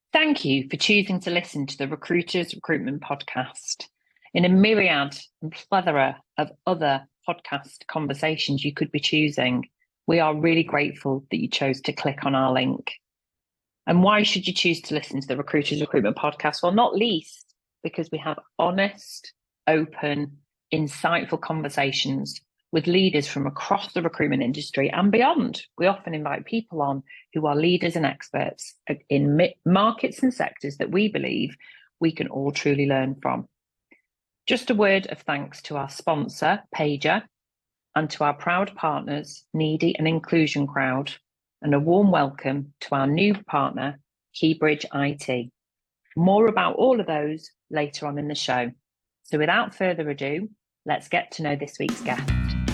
Thank you for choosing to listen to the Recruiters Recruitment Podcast. In a myriad and plethora of other podcast conversations you could be choosing, we are really grateful that you chose to click on our link. And why should you choose to listen to the Recruiters Recruitment Podcast? Well, not least because we have honest, open, insightful conversations with leaders from across the recruitment industry and beyond. We often invite people on who are leaders and experts in markets and sectors that we believe we can all truly learn from. Just a word of thanks to our sponsor, Paiger, and to our proud partners, Needy and Inclusion Crowd, and a warm welcome to our new partner, Keybridge IT. More about all of those later on in the show. So without further ado, let's get to know this week's guest.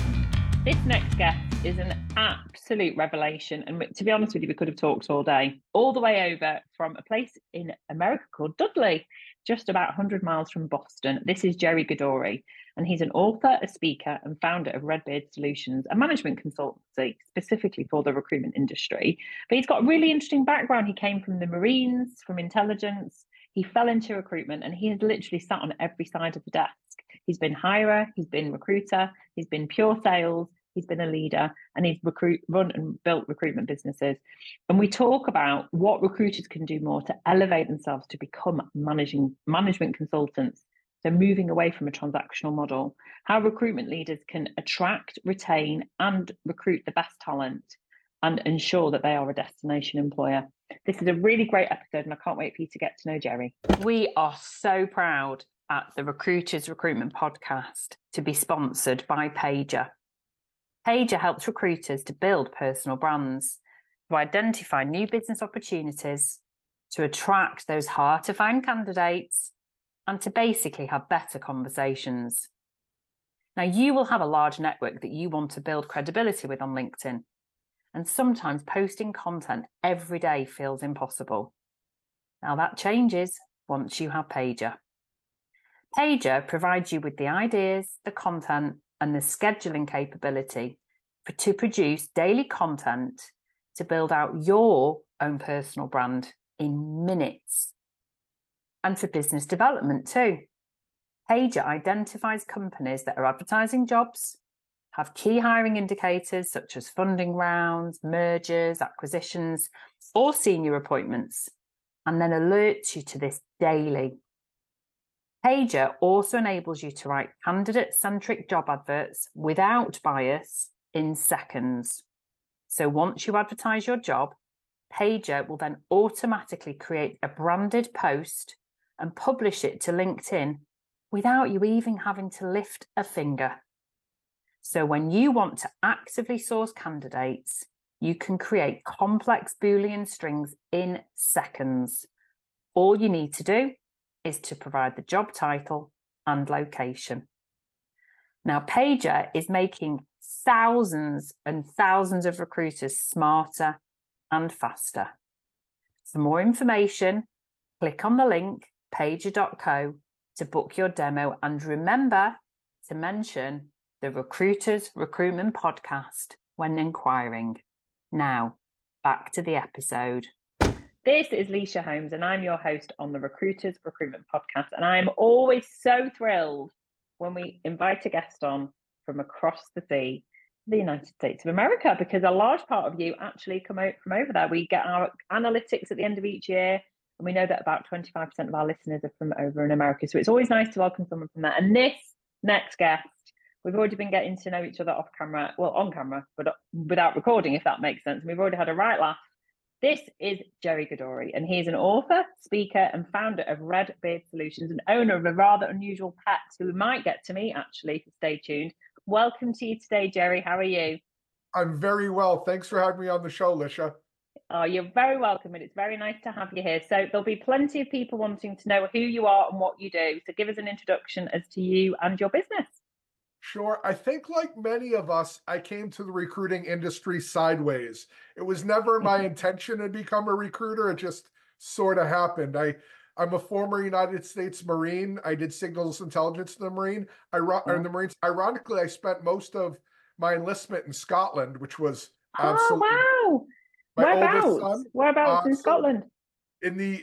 This next guest is an absolute revelation. And to be honest with you, we could have talked all day, all the way over from a place in America called Dudley, just about 100 miles from Boston. This is Jerry Godore, and he's an author, a speaker, and founder of Redbeard Solutions, a management consultancy specifically for the recruitment industry. But he's got a really interesting background. He came from the Marines, from intelligence. He fell into recruitment, and he has literally sat on every side of the desk. He's been hirer, he's been recruiter, he's been pure sales, he's been a leader, and he's run and built recruitment businesses. And we talk about what recruiters can do more to elevate themselves to become management consultants. So moving away from a transactional model, how recruitment leaders can attract, retain, and recruit the best talent and ensure that they are a destination employer. This is a really great episode, and I can't wait for you to get to know Jerry. We are so proud at the Recruiters Recruitment Podcast to be sponsored by Paiger. Paiger helps recruiters to build personal brands, to identify new business opportunities, to attract those hard-to-find candidates, and to basically have better conversations. Now, you will have a large network that you want to build credibility with on LinkedIn, and sometimes posting content every day feels impossible. Now, that changes once you have Paiger. Paiger provides you with the ideas, the content, and the scheduling capability to produce daily content to build out your own personal brand in minutes. And for business development too. Paiger identifies companies that are advertising jobs, have key hiring indicators such as funding rounds, mergers, acquisitions, or senior appointments, and then alerts you to this daily. Paiger also enables you to write candidate-centric job adverts without bias in seconds. So once you advertise your job, Paiger will then automatically create a branded post and publish it to LinkedIn without you even having to lift a finger. So when you want to actively source candidates, you can create complex Boolean strings in seconds. All you need to do is to provide the job title and location. Now, Paiger is making thousands and thousands of recruiters smarter and faster. For more information, click on the link paiger.co to book your demo, and remember to mention the Recruiters Recruitment Podcast when inquiring. Now, back to the episode. This is Leisha Holmes, and I'm your host on the Recruiters Recruitment Podcast. And I'm always so thrilled when we invite a guest on from across the sea, the United States of America, because a large part of you actually come out from over there. We get our analytics at the end of each year, and we know that about 25% of our listeners are from over in America. So it's always nice to welcome someone from there. And this next guest, we've already been getting to know each other off camera, well, on camera, but without recording, if that makes sense. And we've already had a right laugh. This is Jerry Godore, and he's an author, speaker, and founder of Redbeard Solutions, and owner of a rather unusual pet who we might get to meet, actually, so stay tuned. Welcome to you today, Jerry. How are you? I'm very well. Thanks for having me on the show, Leisha. Oh, you're very welcome, and it's very nice to have you here. So there'll be plenty of people wanting to know who you are and what you do. So give us an introduction as to you and your business. Sure. I think like many of us, I came to the recruiting industry sideways. It was never my intention to become a recruiter. It just sort of happened. I'm a former United States Marine. I did signals intelligence in the Marines. Ironically, I spent most of my enlistment in Scotland, which was absolutely wow. my Whereabouts? oldest son. Whereabouts in Scotland? In the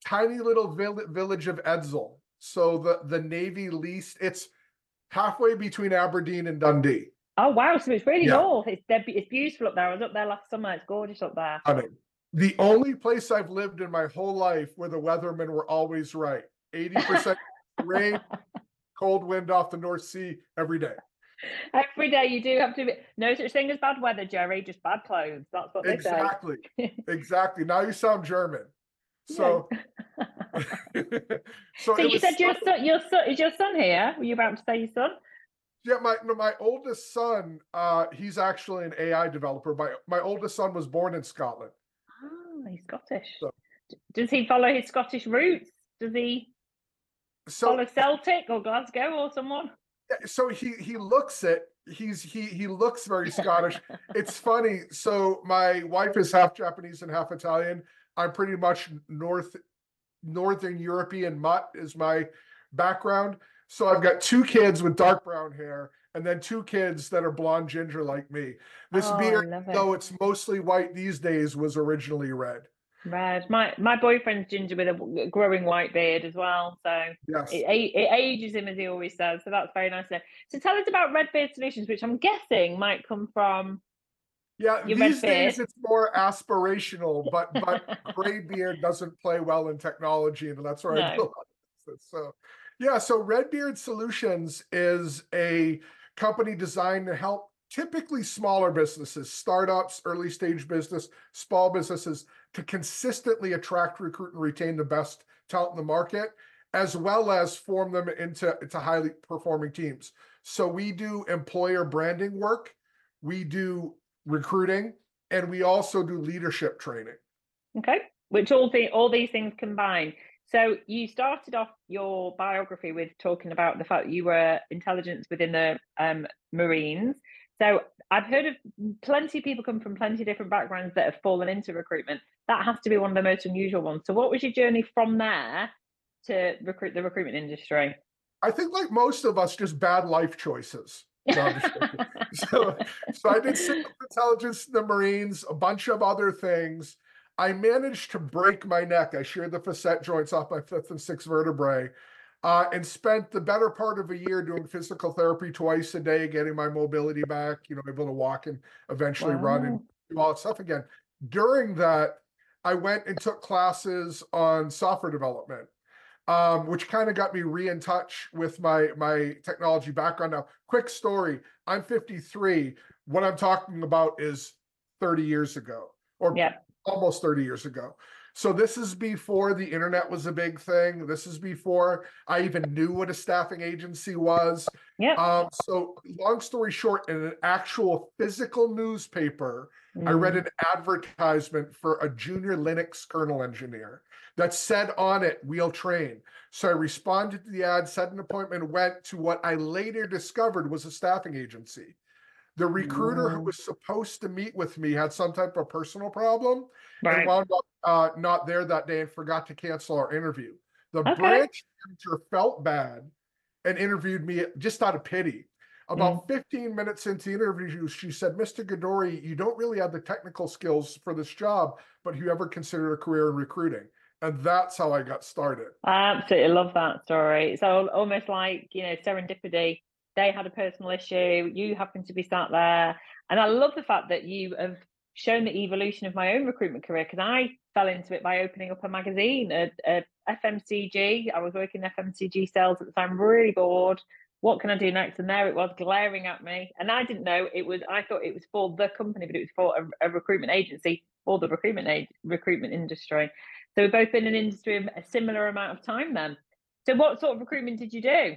tiny little village of Edsel. So the Navy leased, it's halfway between Aberdeen and Dundee. Oh wow, so it's really Yeah. north. It's beautiful up there. I was up there last summer. It's gorgeous up there. Stunning. The only place I've lived in my whole life where the weathermen were always right. 80% rain, cold wind off the North Sea every day. Every day you do have to be, no such thing as bad weather, Jerry, just bad clothes. That's what they Exactly. say. Exactly. Now you sound German. So, So it you was said your son is your son here? Were you about to say your son? yeah, my oldest son, he's actually an AI developer. My oldest son was born in Scotland. Oh, he's Scottish. So, Does he follow his Scottish roots? Does he follow so Celtic or Glasgow or someone? so he looks it. He looks very Scottish. It's funny. So my wife is half Japanese and half Italian. I'm pretty much Northern European mutt is my background. So I've got two kids with dark brown hair and then two kids that are blonde ginger like me. This beard, though it's mostly white these days, was originally red. Red. My boyfriend's ginger with a growing white beard as well. So Yes. it ages him, as he always says. So that's very nice. So tell us about Red Beard Solutions, which I'm guessing might come from Yeah, your these red beard. days it's more aspirational, but gray beard doesn't play well in technology, and that's where I do a lot of business. So yeah, so Redbeard Solutions is a company designed to help typically smaller businesses, startups, early stage business, small businesses to consistently attract, recruit, and retain the best talent in the market, as well as form them into highly performing teams. So we do employer branding work, we do recruiting, and we also do leadership training. Okay, which all these things combine. So you started off your biography with talking about the fact that you were intelligence within the Marines. So I've heard of plenty of people come from plenty of different backgrounds that have fallen into recruitment. That has to be one of the most unusual ones. So what was your journey from there to the recruitment industry? I think, like most of us, just bad life choices. No, so I did signals intelligence in the Marines, a bunch of other things. I managed to break my neck. I sheared the facet joints off my fifth and sixth vertebrae, and spent the better part of a year doing physical therapy twice a day, getting my mobility back, able to walk and eventually run and do all that stuff again. During that, I went and took classes on software development, which kind of got me in touch with my technology background. Now, quick story: I'm 53. What I'm talking about is 30 years ago, or almost 30 years ago. So this is before the internet was a big thing. This is before I even knew what a staffing agency was. So long story short, in an actual physical newspaper, I read an advertisement for a junior Linux kernel engineer that said on it, "We'll train." So I responded to the ad, set an appointment, went to what I later discovered was a staffing agency. The recruiter who was supposed to meet with me had some type of personal problem and wound up not there that day and forgot to cancel our interview. The branch manager felt bad and interviewed me just out of pity. About 15 minutes into the interview, she said, "Mr. Gadori, you don't really have the technical skills for this job, but have you ever considered a career in recruiting?" And that's how I got started. I absolutely love that story. So almost like, serendipity. They had a personal issue, you happen to be sat there. And I love the fact that you have shown the evolution of my own recruitment career, because I fell into it by opening up a magazine, a FMCG. I was working FMCG sales at the time, really bored. What can I do next? And there it was, glaring at me. And I didn't know it was, I thought it was for the company, but it was for a recruitment agency for the recruitment industry. So we've both been in industry a similar amount of time then. So what sort of recruitment did you do?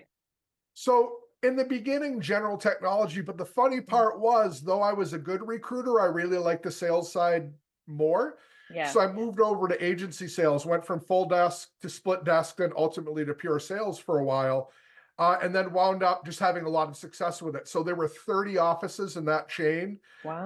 So in the beginning, general technology, but the funny part was, though I was a good recruiter, I really liked the sales side more. So I moved over to agency sales, went from full desk to split desk, and ultimately to pure sales for a while, and then wound up just having a lot of success with it. So there were 30 offices in that chain.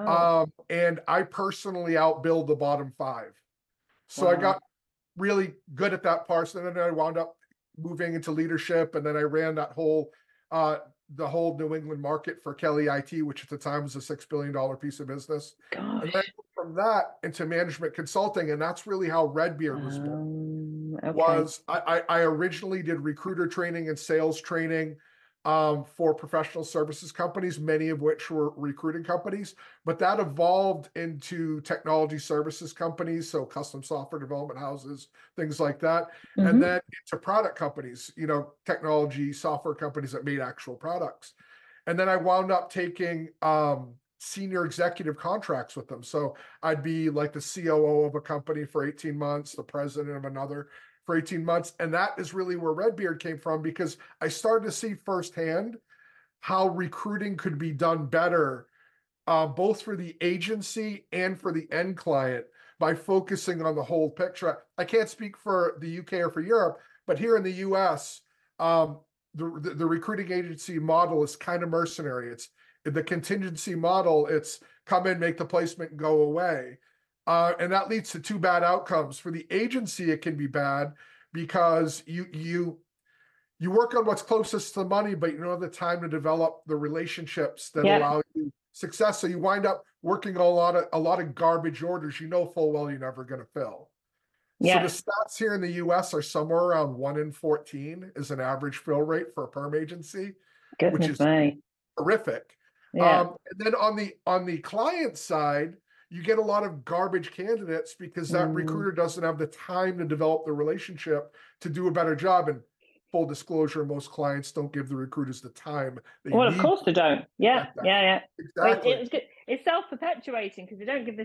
And I personally outbilled the bottom 5. So I got really good at that part. And then I wound up moving into leadership, and then I ran that whole the whole New England market for Kelly IT, which at the time was a $6 billion piece of business. And then from that into management consulting, and that's really how Redbeard was born. Okay. was I originally did recruiter training and sales training for professional services companies, many of which were recruiting companies, but that evolved into technology services companies, so custom software development houses, things like that, and then into product companies, technology software companies that made actual products. And then I wound up taking senior executive contracts with them. So I'd be like the COO of a company for 18 months, the president of another for 18 months. And that is really where Redbeard came from, because I started to see firsthand how recruiting could be done better, both for the agency and for the end client, by focusing on the whole picture. I can't speak for the UK or for Europe, but here in the US, the recruiting agency model is kind of mercenary. It's the contingency model. It's come in, make the placement, go away. And that leads to two bad outcomes. For the agency, it can be bad because you work on what's closest to the money, but you don't have the time to develop the relationships that allow you success. So you wind up working a lot of garbage orders you know full well you're never going to fill. So the stats here in the US are somewhere around 1 in 14 is an average fill rate for a perm agency, which is horrific. And then on the client side, you get a lot of garbage candidates because that recruiter doesn't have the time to develop the relationship to do a better job. And full disclosure, most clients don't give the recruiters the time they need. Of course they don't. Exactly. It's self-perpetuating because they don't give the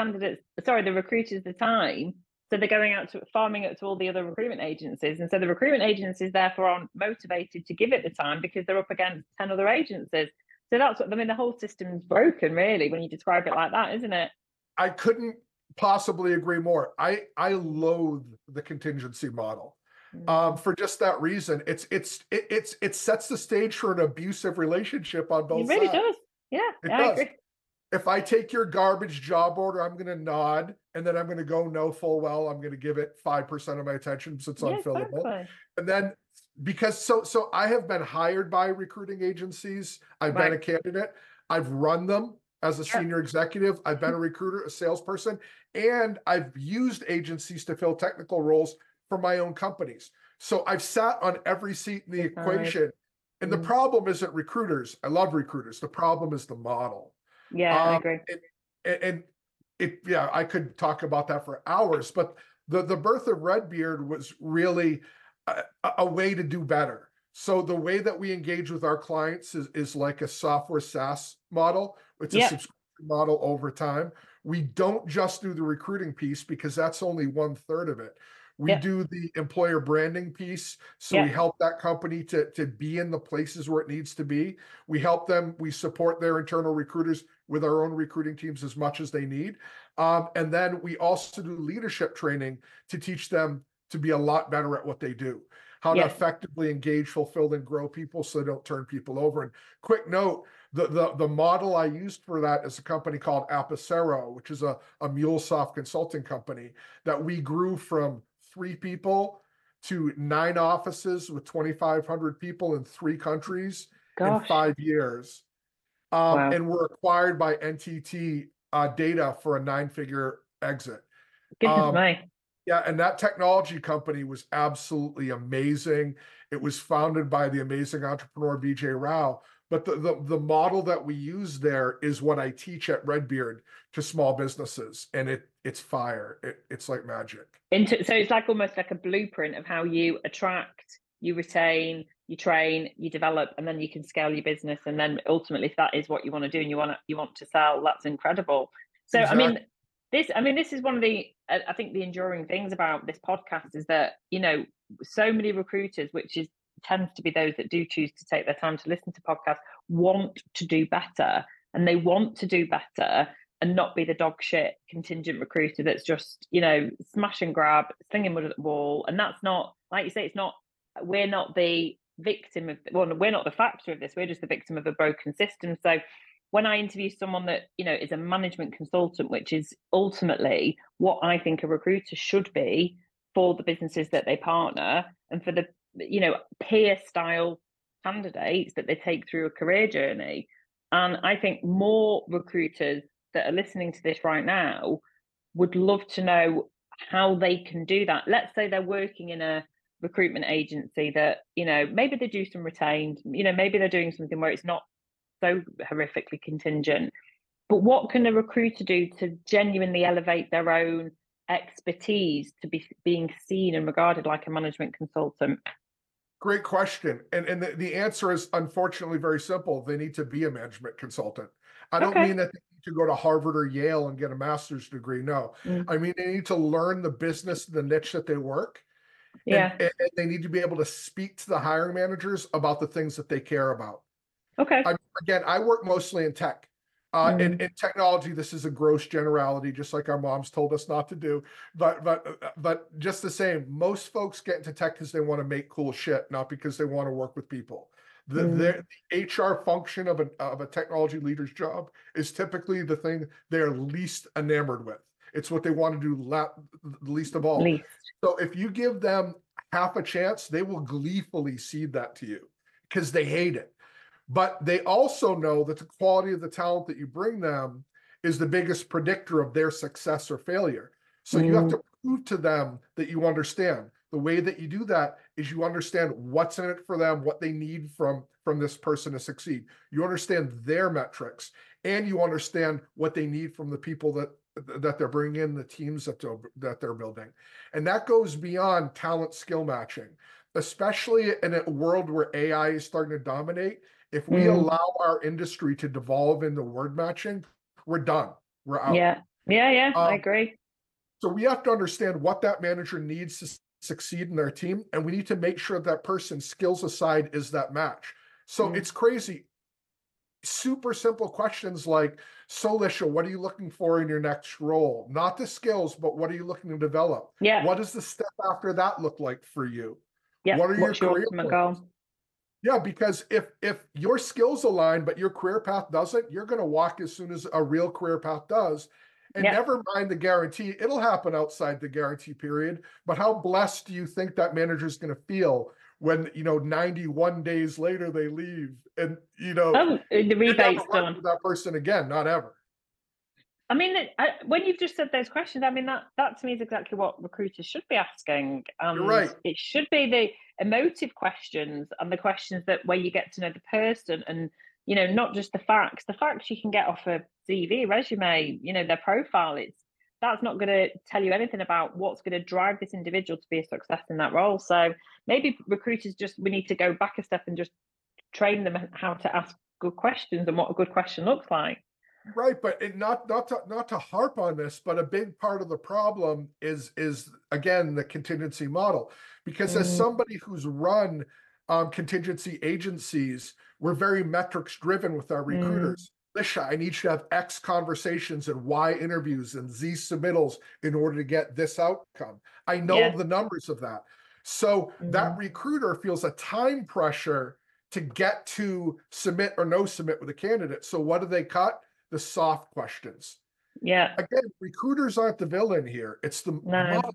the recruiters the time. So they're going out to farming it to all the other recruitment agencies. And so the recruitment agencies therefore aren't motivated to give it the time because they're up against 10 other agencies. So that's what, the whole system's broken, really, when you describe it like that, isn't it? I couldn't possibly agree more. I loathe the contingency model for just that reason. It sets the stage for an abusive relationship on both sides. It really does. Yeah, I agree. If I take your garbage job order, I'm going to nod, and then I'm going to go know full well I'm going to give it 5% of my attention since it's unfillable. Exactly. And then because so I have been hired by recruiting agencies. I've been a candidate. I've run them as a senior executive. I've been a recruiter, a salesperson, and I've used agencies to fill technical roles for my own companies. So I've sat on every seat in the equation. And the problem isn't recruiters. I love recruiters. The problem is the model. I agree. I could talk about that for hours, but the birth of Redbeard was really a way to do better. So the way that we engage with our clients is like a software SaaS model. It's a subscription model over time. We don't just do the recruiting piece because that's only 1/3 of it. We do the employer branding piece. So we help that company to be in the places where it needs to be. We help them, we support their internal recruiters with our own recruiting teams as much as they need. And then we also do leadership training to teach them to be a lot better at what they do, how to effectively engage, fulfill, and grow people so they don't turn people over. And quick note, the model I used for that is a company called Apicero, which is a MuleSoft consulting company that we grew from 3 people to 9 offices with 2,500 people in 3 countries in 5 years. And we're acquired by NTT Data for a 9-figure exit. Goodness me. Yeah, and that technology company was absolutely amazing. It was founded by the amazing entrepreneur Vijay Rao. But the model that we use there is what I teach at Redbeard to small businesses, and it's fire. It's like magic. So it's like almost like a blueprint of how you attract, you retain, you train, you develop, and then you can scale your business. And then ultimately, if that is what you want to do and you want to sell, that's incredible. So exactly. This is one of the I think the enduring things about this podcast is that so many recruiters, which tends to be those that do choose to take their time to listen to podcasts, want to do better, and they want to do better and not be the dog shit contingent recruiter that's just smash and grab, slinging mud at the wall. And that's not, like you say, we're not the victim of, we're not the factor of this, we're just the victim of a broken system. So when I interview someone that is a management consultant, which is ultimately what I think a recruiter should be for the businesses that they partner, and for the peer style candidates that they take through a career journey. And I think more recruiters that are listening to this right now would love to know how they can do that. Let's say they're working in a recruitment agency that, maybe they do some retained, maybe they're doing something where it's not so horrifically contingent. But what can a recruiter do to genuinely elevate their own expertise to be being seen and regarded like a management consultant? Great question. And the answer is unfortunately very simple. They need to be a management consultant. I don't Okay. mean that they need to go to Harvard or Yale and get a master's degree. No. Mm. I mean, they need to learn the business, the niche that they work, and, Yeah. and they need to be able to speak to the hiring managers about the things that they care about. Okay. Again, I work mostly in tech. In technology, this is a gross generality, just like our moms told us not to do. But just the same, most folks get into tech because they want to make cool shit, not because they want to work with people. The HR function of a technology leader's job is typically the thing they're least enamored with. It's what they want to do least of all. Least. So if you give them half a chance, they will gleefully cede that to you because they hate it. But they also know that the quality of the talent that you bring them is the biggest predictor of their success or failure. So you have to prove to them that you understand. The way that you do that is you understand what's in it for them, what they need from this person to succeed. You understand their metrics, and you understand what they need from the people that they're bringing in, the teams that they're building. And that goes beyond talent skill matching, especially in a world where AI is starting to dominate. If we allow our industry to devolve into word matching, we're done. We're out. Yeah, I agree. So we have to understand what that manager needs to succeed in their team, and we need to make sure that person, skills aside, is that match. So it's crazy. Super simple questions like, so Lisha, what are you looking for in your next role? Not the skills, but what are you looking to develop? Yeah. What does the step after that look like for you? Yeah. What are What's your career ultimate plans? goal? Yeah, because if your skills align, but your career path doesn't, you're going to walk as soon as a real career path does. And never mind the guarantee, it'll happen outside the guarantee period. But how blessed do you think that manager is going to feel when, 91 days later they leave and, The rebate's done. with that person again, not ever. I mean, when you've just said those questions, I mean, that to me is exactly what recruiters should be asking. You're right. It should be the emotive questions and the questions that where you get to know the person and, not just the facts. The facts you can get off a CV, resume, their profile. That's not going to tell you anything about what's going to drive this individual to be a success in that role. So maybe recruiters we need to go back a step and just train them how to ask good questions and what a good question looks like. Right, but not to harp on this, but a big part of the problem is again the contingency model, because as somebody who's run contingency agencies, we're very metrics driven with our recruiters. Lisha, I need you to have X conversations and Y interviews and Z submittals in order to get this outcome. I know the numbers of that. So that recruiter feels a time pressure to get to submit or no submit with a candidate. So what do they cut? The soft questions. Yeah. Again, recruiters aren't the villain here. It's the model.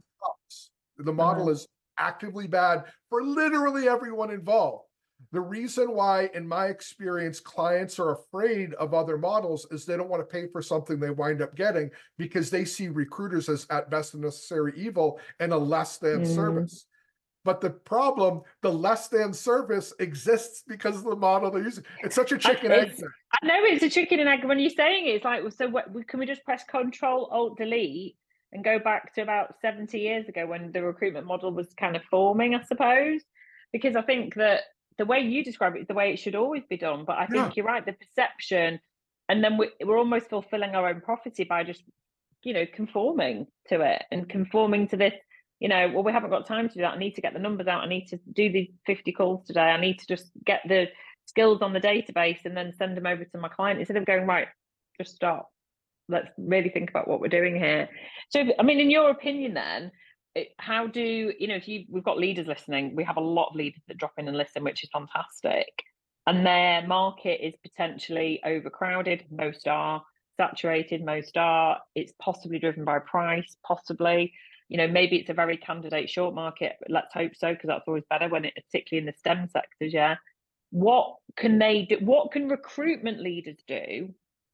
The model is actively bad for literally everyone involved. The reason why, in my experience, clients are afraid of other models is they don't want to pay for something they wind up getting because they see recruiters as at best a necessary evil and a less than service. But the problem, the less than service exists because of the model they're using. It's such a chicken egg thing. I know it's a chicken and egg. When you're saying it, it's like, so can we just press Control Alt Delete and go back to about 70 years ago when the recruitment model was kind of forming, I suppose? Because I think that the way you describe it is the way it should always be done. But I think you're right, the perception, and then we're almost fulfilling our own prophecy by just, conforming to it and conforming to this. Well, we haven't got time to do that. I need to get the numbers out. I need to do these 50 calls today. I need to just get the skills on the database and then send them over to my client instead of going, right, just stop. Let's really think about what we're doing here. So, I mean, in your opinion then, how do, we've got leaders listening, we have a lot of leaders that drop in and listen, which is fantastic. And their market is potentially overcrowded. Most are saturated, most are. It's possibly driven by price, possibly. Maybe it's a very candidate short market, but let's hope so, because that's always better when particularly in the STEM sectors. Yeah. What can they do? What can recruitment leaders do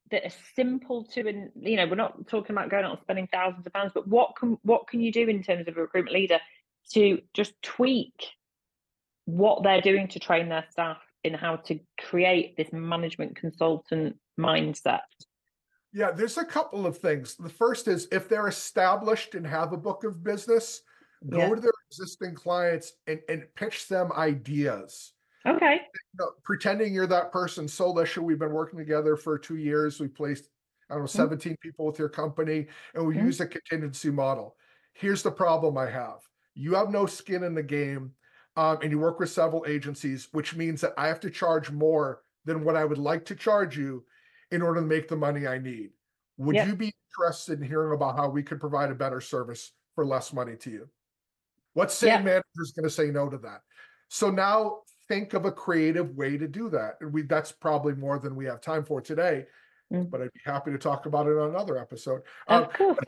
that are simple to, and we're not talking about going out and spending thousands of pounds, but what can you do in terms of a recruitment leader to just tweak what they're doing to train their staff in how to create this management consultant mindset? Yeah, there's a couple of things. The first is if they're established and have a book of business, go to their existing clients and pitch them ideas. Okay. Pretending you're that person. So, Lisha, we've been working together for 2 years. We placed, I don't know, 17 people with your company, and we use a contingency model. Here's the problem I have. You have no skin in the game, and you work with several agencies, which means that I have to charge more than what I would like to charge you in order to make the money I need. Would you be interested in hearing about how we could provide a better service for less money to you? What sane manager is going to say no to that? So now think of a creative way to do that. And that's probably more than we have time for today, but I'd be happy to talk about it on another episode. Of course.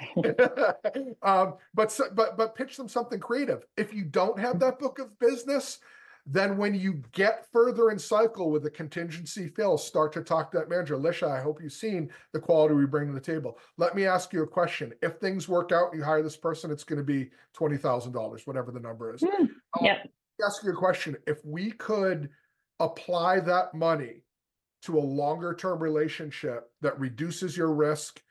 But pitch them something creative. If you don't have that book of business, then when you get further in cycle with a contingency fill, start to talk to that manager. Lisha, I hope you've seen the quality we bring to the table. Let me ask you a question. If things work out and you hire this person, it's going to be $20,000, whatever the number is. Ask you a question. If we could apply that money to a longer term relationship that reduces your risk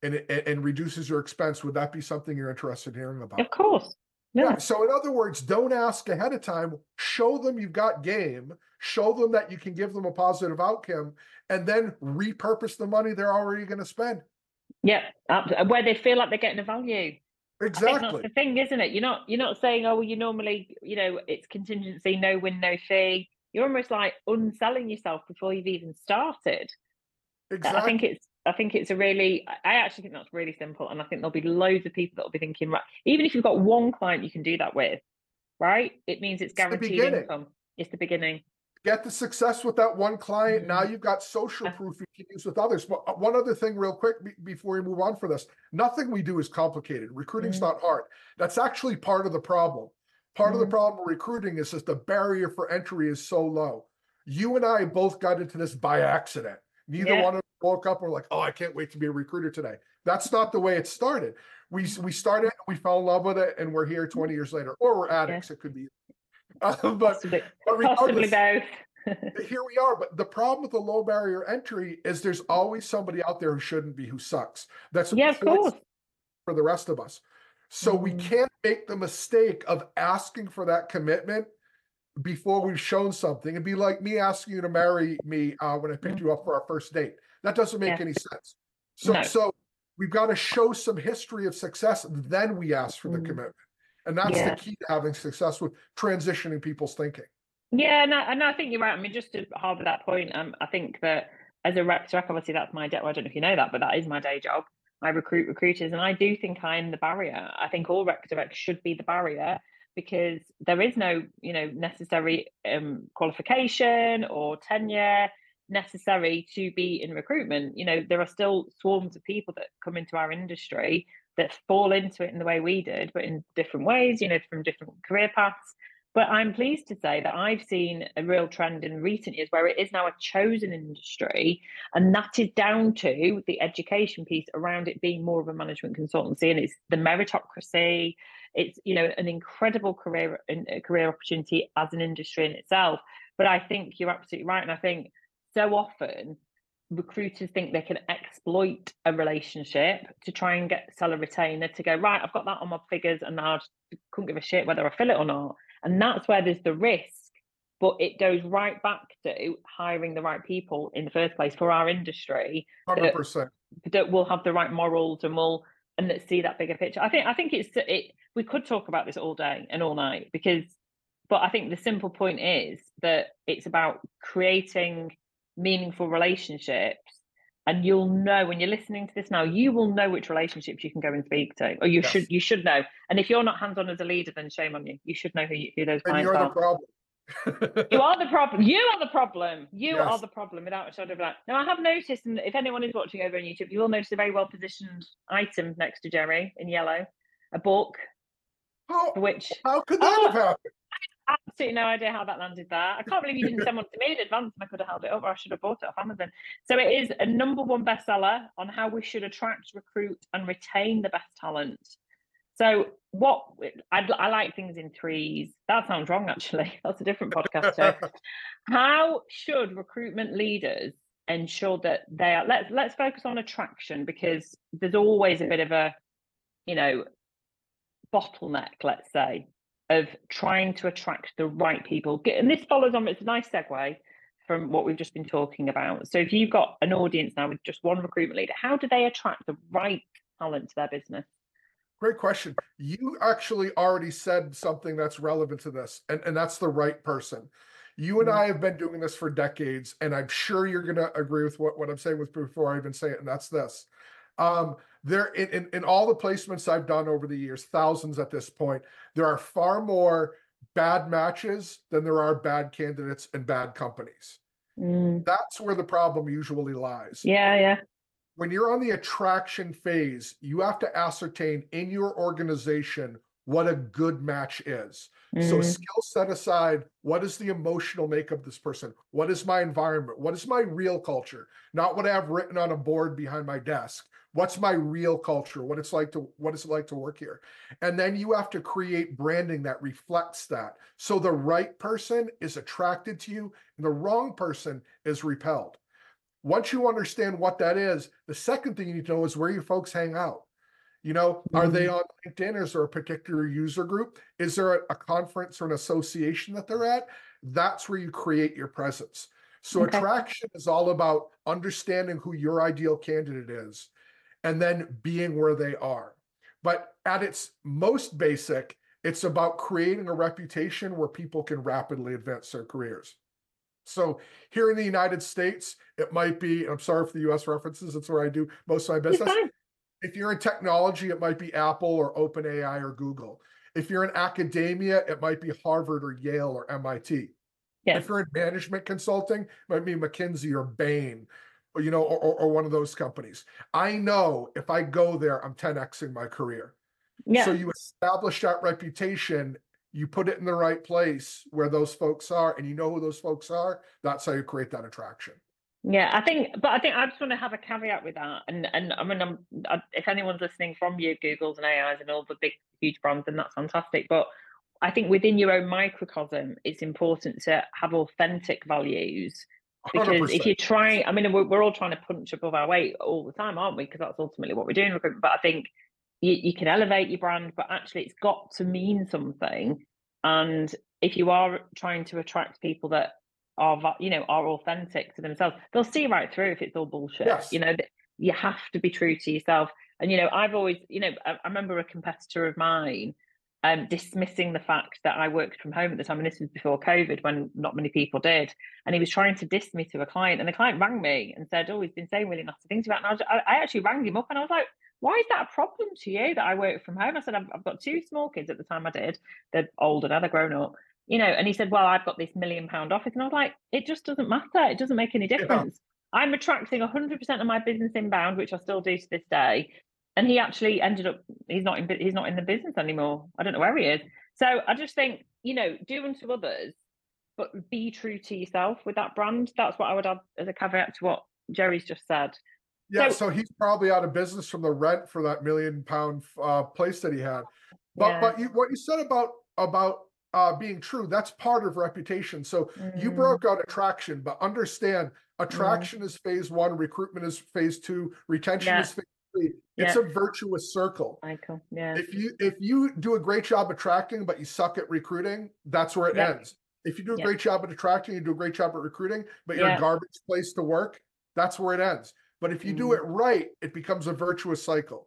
and reduces your expense, would that be something you're interested in hearing about? Of course. Yeah. So in other words, don't ask ahead of time. Show them you've got game. Show them that you can give them a positive outcome, and then repurpose the money they're already going to spend. Yeah, where they feel like they're getting a value. Exactly. I think that's the thing, isn't it? You're not saying, oh, well, you normally, it's contingency, no win, no fee. You're almost like unselling yourself before you've even started. Exactly. I think it's I actually think that's really simple. And I think there'll be loads of people that will be thinking, right, even if you've got one client you can do that with, right? It means it's guaranteed income. It's the beginning. Get the success with that one client. Now you've got social proof you can use with others. But one other thing real quick before we move on for this, nothing we do is complicated. Recruiting's not hard. That's actually part of the problem. Part of the problem with recruiting is just the barrier for entry is so low. You and I both got into this by accident. Neither one of us woke up and were like, oh, I can't wait to be a recruiter today. That's not the way it started. We started, we fell in love with it, and we're here 20 years later. Or we're addicts, it could be. But possibly both. Here we are. But the problem with the low barrier entry is there's always somebody out there who shouldn't be, who sucks. That's of course for the rest of us. So we can't make the mistake of asking for that commitment before we've shown something. It'd be like me asking you to marry me when I picked you up for our first date. That doesn't make any sense. So we've got to show some history of success, then we ask for the commitment. And that's the key to having success with transitioning people's thinking. Yeah, and I think you're right. I mean, just to harbour that point, I think that as a rec direct, obviously that's my day. Well, I don't know if you know that, but that is my day job. I recruit recruiters, and I do think I'm the barrier. I think all rec directs should be the barrier, because there is no, necessary qualification or tenure necessary to be in recruitment. There are still swarms of people that come into our industry that fall into it in the way we did, but in different ways, from different career paths. But I'm pleased to say that I've seen a real trend in recent years where it is now a chosen industry, and that is down to the education piece around it being more of a management consultancy, and it's the meritocracy. It's an incredible career opportunity as an industry in itself. But I think you're absolutely right, and I think so often recruiters think they can exploit a relationship to try and sell a retainer to go, right, I've got that on my figures, and I couldn't give a shit whether I fill it or not. And that's where there's the risk, but it goes right back to hiring the right people in the first place for our industry. 100%. That will have the right morals and that see that bigger picture. I think we could talk about this all day and all night, but I think the simple point is that it's about creating meaningful relationships. And you'll know when you're listening to this now, you will know which relationships you can go and speak to, or you should know. And if you're not hands-on as a leader, then shame on you. You should know who those clients are. And you're the problem. You are the problem. You are the problem. You are the problem, without a shadow of a doubt. Now, I have noticed, and if anyone is watching over on YouTube, you will notice a very well-positioned item next to Jerry in yellow, a book. How could that have happened? absolutely no idea how that landed there. I can't believe you didn't send one to me in advance and I could have held it up, or I should have bought it off Amazon. So it is a #1 bestseller on how we should attract, recruit, and retain the best talent. So what I like things in threes. That sounds wrong, actually. That's a different podcast show. How should recruitment leaders ensure that they are? Let's focus on attraction, because there's always a bit of a, you know, bottleneck, let's say, of trying to attract the right people. And this follows on, it's a nice segue from what we've just been talking about. So if you've got an audience now with just one recruitment leader, how do they attract the right talent to their business? Great question. You actually already said something that's relevant to this, and that's the right person. You and I have been doing this for decades, and I'm sure you're going to agree with what I'm saying with before I even say it, and that's this. There in all the placements I've done over the years, thousands at this point, there are far more bad matches than there are bad candidates and bad companies. That's where the problem usually lies. Yeah. When you're on the attraction phase, you have to ascertain in your organization what a good match is. So skill set aside, what is the emotional makeup of this person? What is my environment? What is my real culture? Not what I have written on a board behind my desk. What's my real culture? What is it like to work here? And then you have to create branding that reflects that. So the right person is attracted to you and the wrong person is repelled. Once you understand what that is, the second thing you need to know is where your folks hang out. Are they on LinkedIn? Is there a particular user group? Is there a conference or an association that they're at? That's where you create your presence. So attraction is all about understanding who your ideal candidate is and then being where they are. But at its most basic, it's about creating a reputation where people can rapidly advance their careers. So here in the United States, it might be, I'm sorry for the US references, it's where I do most of my business. If you're in technology, it might be Apple or OpenAI or Google. If you're in academia, it might be Harvard or Yale or MIT. If you're in management consulting, it might be McKinsey or Bain, or one of those companies. I know if I go there, I'm 10xing my career. So you establish that reputation, you put it in the right place where those folks are, and you know who those folks are. That's how you create that attraction. Yeah, I think I just want to have a caveat with that. And I mean, if anyone's listening from your Googles and AIs and all the big, huge brands, then that's fantastic. But I think within your own microcosm, it's important to have authentic values. Because 100%. if you try, I mean, we're all trying to punch above our weight all the time, aren't we? Because that's ultimately what we're doing in recruitment. But I think you can elevate your brand, but actually it's got to mean something. And if you are trying to attract people that are authentic to themselves, they'll see right through if it's all bullshit. Yes. You have to be true to yourself. And I've always, I remember a competitor of mine dismissing the fact that I worked from home at the time, and this was before COVID when not many people did. And he was trying to diss me to a client, and the client rang me and said, "Oh, he's been saying really nasty things about." And I actually rang him up, and I was like, "Why is that a problem to you that I work from home?" I said, "I've got 2 small kids at the time I did. They're older now, they're grown up." And he said, "Well, I've got this £1 million office." And I was like, "It just doesn't matter. It doesn't make any difference." I'm attracting 100% of my business inbound, which I still do to this day. And he actually ended up, he's not in the business anymore. I don't know where he is. So I just think, do unto others, but be true to yourself with that brand. That's what I would add as a caveat to what Jerry's just said. Yeah, so he's probably out of business from the rent for that £1 million place that he had. But what you said about being true, that's part of reputation. So you broke out attraction, but understand attraction is phase 1, recruitment is phase 2, retention is phase 3. It's a virtuous circle. Michael, yeah. If you do a great job attracting, but you suck at recruiting, that's where it ends. If you do a great job at attracting, you do a great job at recruiting, but you're a garbage place to work, that's where it ends. But if you do it right, it becomes a virtuous cycle.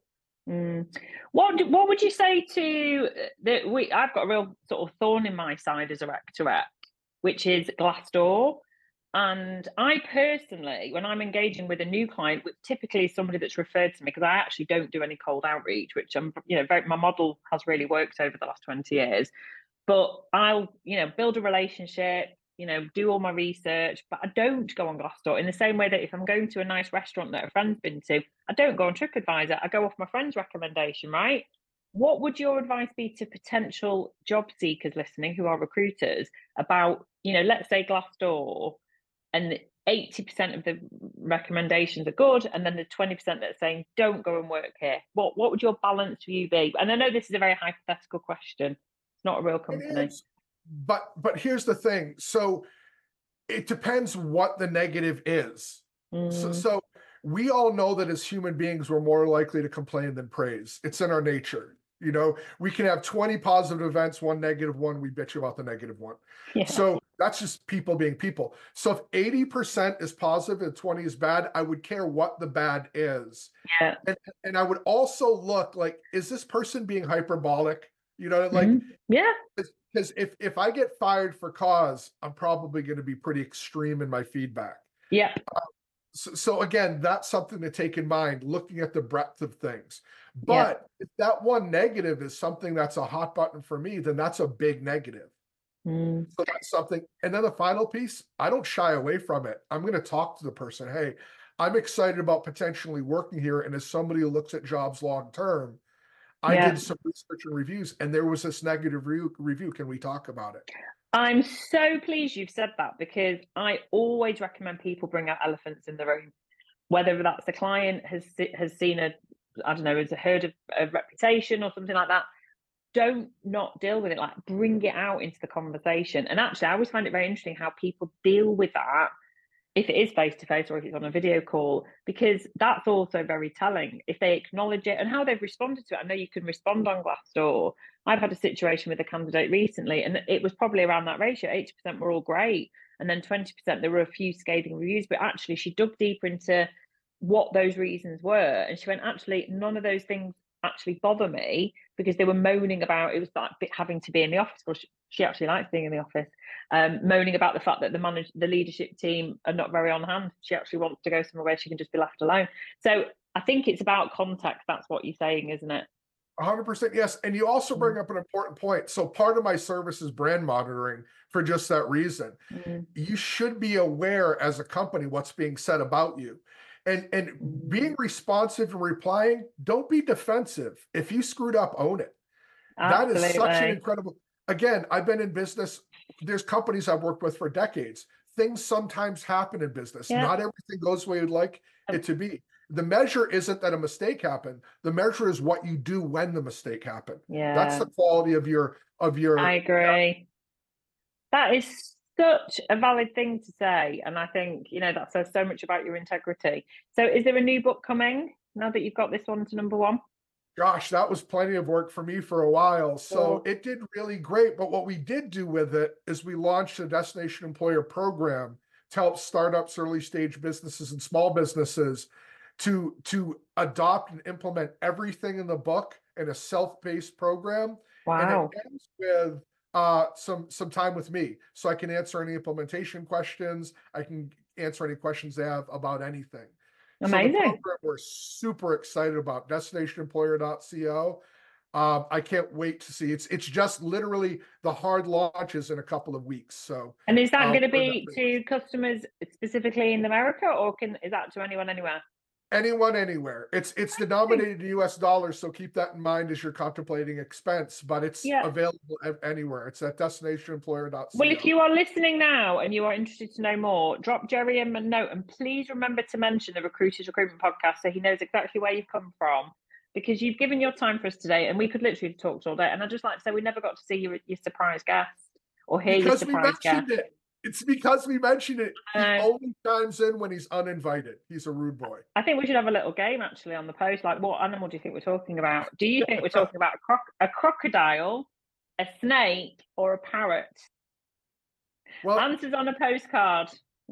What would you say to I've got a real sort of thorn in my side as a rec to rec, which is Glassdoor. And I personally, when I'm engaging with a new client, which typically is somebody that's referred to me, because I actually don't do any cold outreach, which my model has really worked over the last 20 years. But I'll, build a relationship, do all my research, but I don't go on Glassdoor in the same way that if I'm going to a nice restaurant that a friend's been to, I don't go on TripAdvisor. I go off my friend's recommendation, right? what would your advice be to potential job seekers listening who are recruiters about, let's say Glassdoor, and 80% of the recommendations are good, and then the 20% that are saying don't go and work here? What would your balanced view be? And I know this is a very hypothetical question. It's not a real It company. is. But here's the thing. So it depends what the negative is. So we all know that as human beings, we're more likely to complain than praise. It's in our nature. We can have 20 positive events, one negative one, we bitch about the negative one. Yeah. So that's just people being people. So if 80% is positive and 20 is bad, I would care what the bad is. Yeah. And I would also look like, is this person being hyperbolic? Like, yeah. Because if I get fired for cause, I'm probably going to be pretty extreme in my feedback. Yeah. So again, that's something to take in mind, looking at the breadth of things. But if that one negative is something that's a hot button for me, then that's a big negative. So that's something. And then the final piece, I don't shy away from it. I'm going to talk to the person. Hey, I'm excited about potentially working here. And as somebody who looks at jobs long term, I did some research and reviews, and there was this negative review. Can we talk about it? I'm so pleased you've said that, because I always recommend people bring out elephants in the room, whether that's the client has seen has heard of a reputation or something like that. Don't not deal with it. Like, bring it out into the conversation. And actually, I always find it very interesting how people deal with that, if it is face to face or if it's on a video call, because that's also very telling if they acknowledge it and how they've responded to it. I know you can respond on Glassdoor. I've had a situation with a candidate recently, and it was probably around that ratio. 80% were all great, and then 20% there were a few scathing reviews. But actually, she dug deeper into what those reasons were, and she went, actually, none of those things actually bother me, because they were moaning about, it was like having to be in the office. Well, she actually likes being in the office. Moaning about the fact that the leadership team are not very on hand. She actually wants to go somewhere where she can just be left alone. So I think it's about context. That's what you're saying, isn't it? 100% yes. And you also bring up an important point. So part of my service is brand monitoring for just that reason. You should be aware as a company what's being said about you. And being responsive and replying, don't be defensive. If you screwed up, own it. Absolutely. That is such an incredible, again, I've been in business. There's companies I've worked with for decades. Things sometimes happen in business. Not everything goes the way you'd like it to be. The measure isn't that a mistake happened. The measure is what you do when the mistake happened. That's the quality of your. I agree. That is such a valid thing to say. And I think, that says so much about your integrity. So is there a new book coming now that you've got this one to number one? Gosh, that was plenty of work for me for a while. So it did really great. But what we did do with it is we launched a destination employer program to help startups, early stage businesses, and small businesses to adopt and implement everything in the book in a self-paced program. Wow. And it ends with some time with me, so I can answer any implementation questions. I can answer any questions they have about anything. Amazing. So the program we're super excited about, destinationemployer.co. I can't wait to see. It's just literally the hard launches in a couple of weeks. So, and is that going to be to customers specifically in America, or is that to anyone anywhere? Anyone, anywhere. It's denominated in US dollars, so keep that in mind as you're contemplating expense, but it's available anywhere. It's at destinationemployer.co. Well, if you are listening now and you are interested to know more, drop Jerry a note, and please remember to mention the Recruiters Recruitment Podcast so he knows exactly where you've come from, because you've given your time for us today, and we could literally talk all day. And I'd just like to say we never got to see your surprise guest or hear your surprise guest. It's because we mentioned it. He only chimes in when he's uninvited. He's a rude boy. I think we should have a little game actually on the post. Like, what animal do you think we're talking about? Do you think we're talking about a crocodile, a snake, or a parrot? Well, answers on a postcard.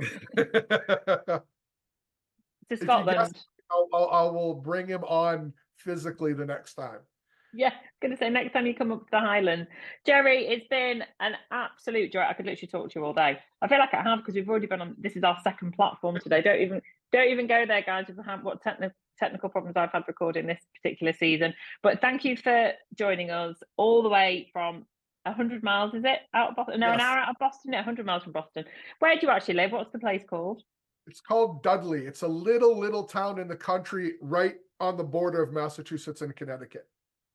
To Scotland. Guess, I will bring him on physically the next time. Yeah, going to say next time you come up to the Highlands. Jerry, it's been an absolute joy. I could literally talk to you all day. I feel like I have, because we've already been on. This is our second platform today. Don't even go there, guys. If what technical problems I've had recording this particular season. But thank you for joining us all the way from 100 miles. Is it out of Boston? No, an hour out of Boston. 100 miles from Boston. Where do you actually live? What's the place called? It's called Dudley. It's a little town in the country, right on the border of Massachusetts and Connecticut.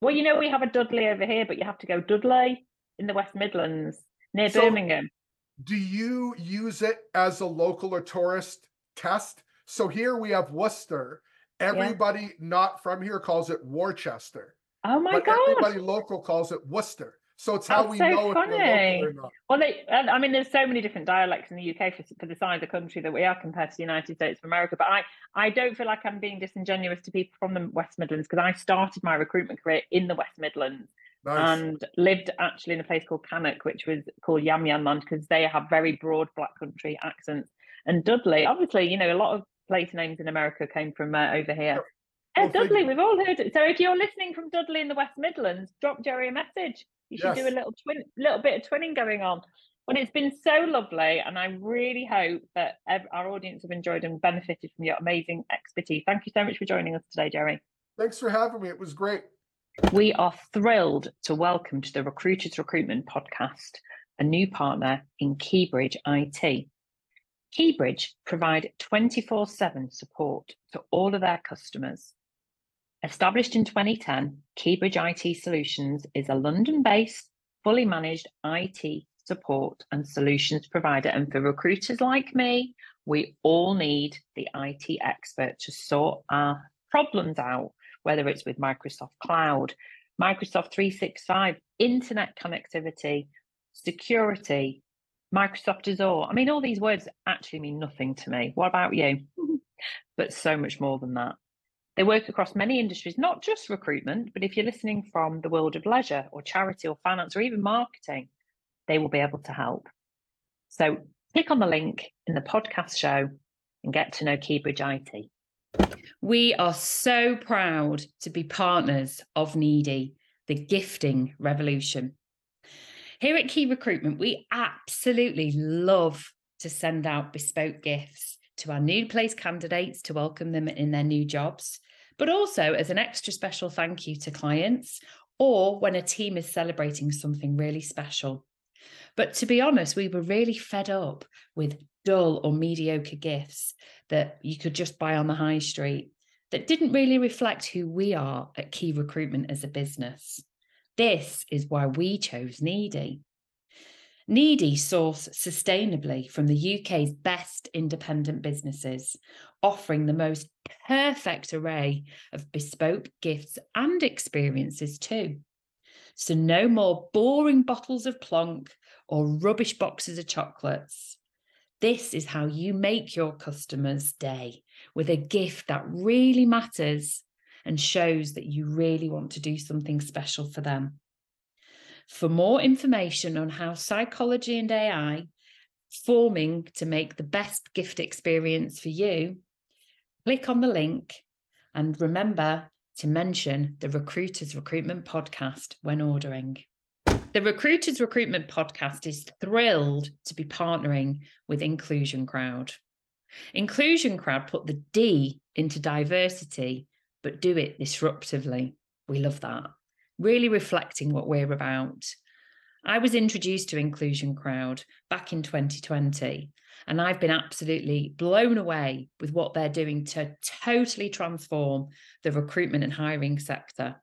Well, we have a Dudley over here, but you have to go Dudley in the West Midlands near So Birmingham. do you use it as a local or tourist test? So here we have Worcester. Yeah. Everybody not from here calls it Worcester, Oh my but God. everybody local calls it Worcester. So it's how That's we so know if you're local funny. or not. Well, I mean, there's so many different dialects in the UK for the size of the country that we are compared to the United States of America. But I don't feel like I'm being disingenuous to people from the West Midlands, because I started my recruitment career in the West Midlands. Nice. And lived actually in a place called Cannock, which was called Yam Yam Land, because they have very broad Black Country accents. And Dudley, obviously, a lot of place names in America came from over here. Well, Dudley, we've all heard it. So if you're listening from Dudley in the West Midlands, drop Jerry a message. You should do a yes. little bit of twinning going on. But it's been so lovely, and I really hope that our audience have enjoyed and benefited from your amazing expertise. Thank you so much for joining us today, Jerry. Thanks for having me. It was great. We are thrilled to welcome to the Recruiters Recruitment Podcast a new partner in Keybridge IT. Keybridge provide 24/7 support to all of their customers. Established in 2010, Keybridge IT Solutions is a London-based, fully managed IT support and solutions provider. And for recruiters like me, we all need the IT expert to sort our problems out, whether it's with Microsoft Cloud, Microsoft 365, internet connectivity, security, Microsoft Azure. I mean, all these words actually mean nothing to me. What about you? But so much more than that. They work across many industries, not just recruitment, but if you're listening from the world of leisure or charity or finance or even marketing, they will be able to help. So click on the link in the podcast show and get to know Keybridge IT. We are so proud to be partners of Needy, the gifting revolution. Here at Key Recruitment, we absolutely love to send out bespoke gifts to our new place candidates to welcome them in their new jobs, but also as an extra special thank you to clients or when a team is celebrating something really special. But to be honest, we were really fed up with dull or mediocre gifts that you could just buy on the high street that didn't really reflect who we are at Key Recruitment as a business. This is why we chose Needy. Needy source sustainably from the UK's best independent businesses, offering the most perfect array of bespoke gifts and experiences too. So no more boring bottles of Plonk or rubbish boxes of chocolates. This is how you make your customer's day with a gift that really matters and shows that you really want to do something special for them. For more information on how psychology and AI forming to make the best gift experience for you, click on the link and remember to mention the Recruiters Recruitment Podcast when ordering. The Recruiters Recruitment Podcast is thrilled to be partnering with Inclusion Crowd. Inclusion Crowd put the D into diversity, but do it disruptively. We love that. Really reflecting what we're about. I was introduced to Inclusion Crowd back in 2020, and I've been absolutely blown away with what they're doing to totally transform the recruitment and hiring sector.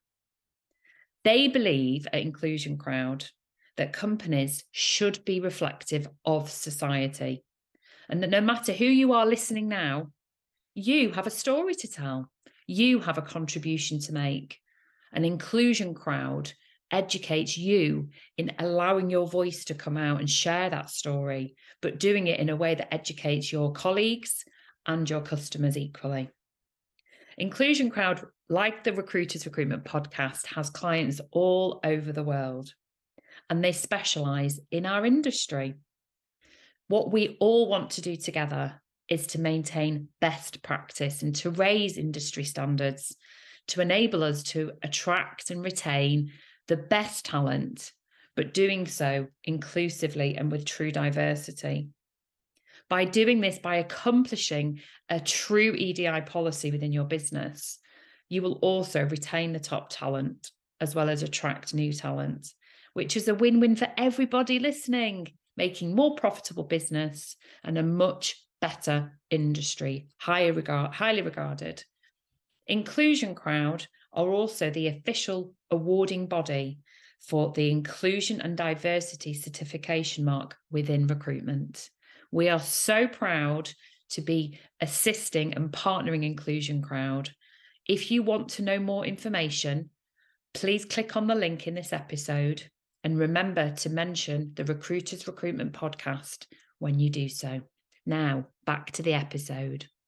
They believe at Inclusion Crowd that companies should be reflective of society, and that no matter who you are listening now, you have a story to tell. You have a contribution to make. An Inclusion Crowd educates you in allowing your voice to come out and share that story, but doing it in a way that educates your colleagues and your customers equally. Inclusion Crowd, like the Recruiters Recruitment Podcast, has clients all over the world, and they specialise in our industry. What we all want to do together is to maintain best practice and to raise industry standards to enable us to attract and retain the best talent, but doing so inclusively and with true diversity. By doing this, by accomplishing a true EDI policy within your business, you will also retain the top talent as well as attract new talent, which is a win-win for everybody listening, making more profitable business and a much better industry, highly regarded. Inclusion Crowd are also the official awarding body for the Inclusion and Diversity Certification Mark within recruitment. We are so proud to be assisting and partnering Inclusion Crowd. If you want to know more information, please click on the link in this episode and remember to mention the Recruiters Recruitment Podcast when you do so. Now, back to the episode.